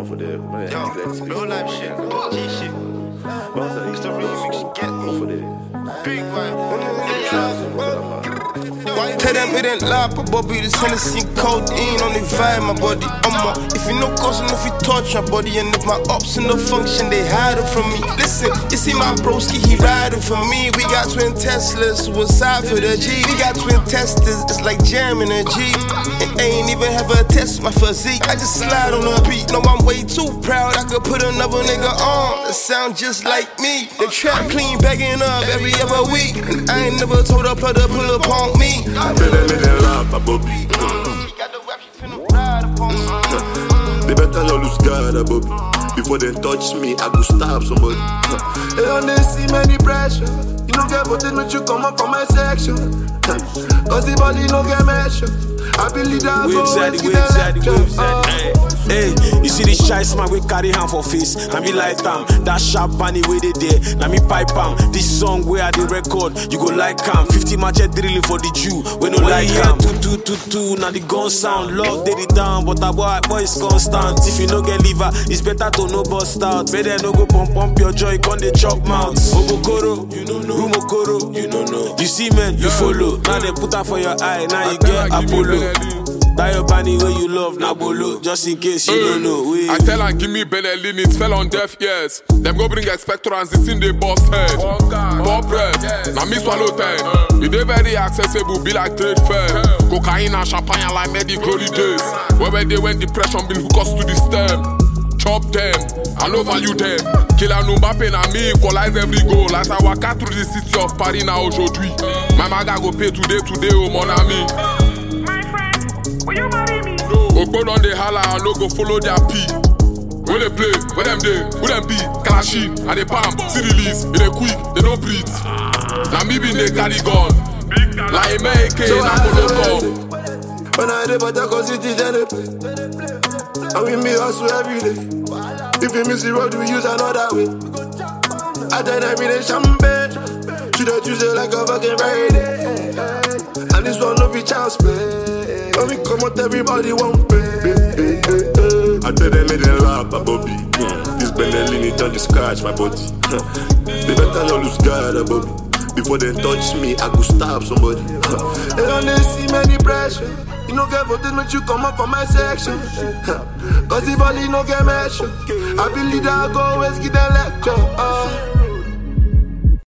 for the man. Yo, real life shit, G shit. It's the remix you get for the big vibe. Tell them it ain't lie, but Bobby, this Hennessy codeine on the vibe, my body. If you know cause and if you touch my body, and if my ups in the function, they hide it from me. Listen, you see my broski, he riding for me. We got twin Teslas, suicide for the G. We got twin testers, it's like jamming a G. And I ain't even have a test my physique. I just slide on the beat. No, I'm way too proud. I could put another nigga on that sound just like me. The trap clean, bagging up every other week. And I ain't never told a plug to pull up on me. I tell them it ain't love, Bobby. They better not lose God, Bobby. Before they touch me, I go stab somebody. They don't see many pressure. You don't get voted, but you come up from my section. Cause the body don't get measured. I believe that Hey, you see this child man we carry hand for face. And me like that sharp bunny way they there. Now me pipe this song where I the record. You go like 50 match drilling for the Jew. We no like two. Now the gun sound lock, they down. But that boy is constant. If you no get liver, it's better to no bust out. Better no go pump your joy, con the chop mouth. Obokoro, you don't know. Rumokoro, you don't know. You see men, you follow. Now they put that for your eye, now you get Apollo. That your bunny where you love, now bolo. Just in case you don't know. I tell her, give me Benelin, it fell on deaf ears. Them go bring expectorants, it's in the boss head. Pop breath, now me swallow 10. It is very accessible, be like trade fair. Cocaine and champagne like many glory days. Where they went depression, been hook us to the stem. Chop them, I no value them. Killer Mbappe na me equalize every goal. As I walk out through the city of Paris now aujourd'hui. My maga go pay today, oh mon ami. Will you marry me? Okpo don dey holla, I no go follow their pee. When they play, where them dey, who them be? Kalashi, and they palm, see release, they quick, they don't breathe. Now me been they carry gun, like me AK na Molotov. When I dey but I go city, then they play. And we me hustle every day. If you miss the road, we use another way. I done every day champagne. Should I choose it like a fucking Friday? And this one no be child's play. When we come out, everybody won't pay. I tell them it ain't love, Bobby. This Benelin, it don't scratch my body. They better not lose God, Bobby. Before they touch me, I go stab somebody. They don't see many pressure. You don't get voted, but you come up from my section. Cause the body no get measured. I believe that I go always get a lecture.